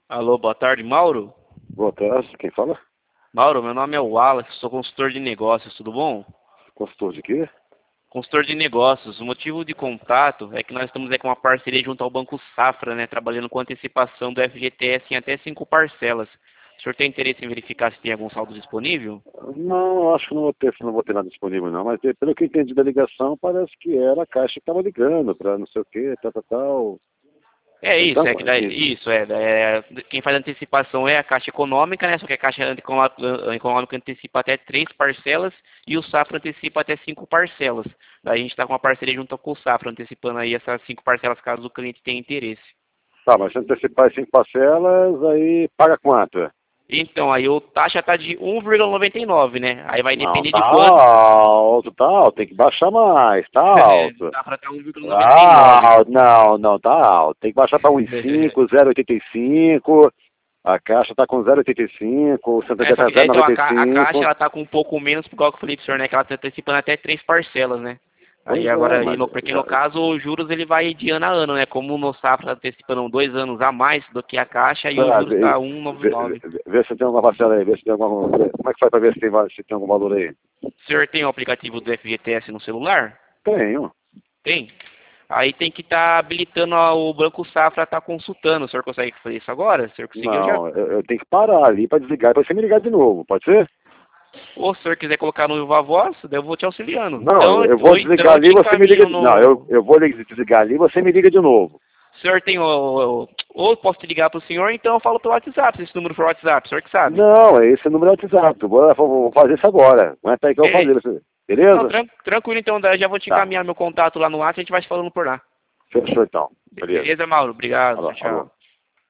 Alô, boa tarde, Mauro? Boa tarde, quem fala? Mauro, meu nome é Wallace, sou consultor de negócios, tudo bom? Consultor de quê? Consultor de negócios. O motivo de contato é que nós estamos aí com uma parceria junto ao Banco Safra, né, trabalhando com antecipação do FGTS em até 5 parcelas. O senhor tem interesse em verificar se tem algum saldo disponível? Não, acho que não vou ter nada disponível não, mas pelo que eu entendi da ligação, parece que era a Caixa que estava ligando para não sei o quê, tal. É isso, Então, quem faz antecipação é a Caixa Econômica, né? Só que a Caixa Econômica antecipa até 3 parcelas e o Safra antecipa até 5 parcelas. Daí a gente está com uma parceria junto com o Safra, antecipando aí essas 5 parcelas caso o cliente tenha interesse. tá, mas se antecipar as 5 parcelas, aí paga quanto? Então, aí o taxa tá de 1,99, né? Aí vai Não, depender tá de quanto. alto, tá alto, tem que baixar mais, tá O alto. Safra tá 1,99. Ah, não, tá alto. Tem que baixar para 1,5, 0,85. A Caixa está com 0,85, o Santander Só está que, então a Caixa 0,95. ela tá com um pouco menos, igual que eu falei pro senhor, né? Que ela tá antecipando até 3 parcelas, né? Aí Pois é, agora, mas porque no já, caso os juros ele vai de ano a ano, né? Como no Safra tá antecipando 2 anos a mais do que a Caixa e o tá, juros tá vê, 1,99. vê se tem alguma parcela aí, vê se tem alguma. Como é que faz para ver se tem algum valor aí? O senhor tem o aplicativo do FGTS no celular? Tenho. Tem. Aí tem que estar habilitando o Banco Safra a estar consultando. O senhor consegue fazer isso agora? Se o senhor conseguir, eu já. Não, eu tenho que parar ali para desligar e depois você me ligar de novo, pode ser? Ou se o senhor quiser colocar no Viva Voz, daí eu vou te auxiliando. Não, eu vou Ou então desligar eu ali te e você me liga. encaminho Não, no. eu vou desligar ali e você me liga de novo. O senhor tem o. Ou eu posso te ligar pro senhor, então eu falo pelo WhatsApp, se esse número for WhatsApp, o senhor que sabe. Não, esse número é WhatsApp. Vou fazer isso agora. Aguenta aí que eu vou fazer. Beleza. Não, Beleza? tranquilo então, daí eu já vou te Tá. encaminhar meu contato lá no WhatsApp e a gente vai se falando por lá. Fechou então. Beleza. Beleza, Mauro? Obrigado, Alô, tchau, alô. tchau.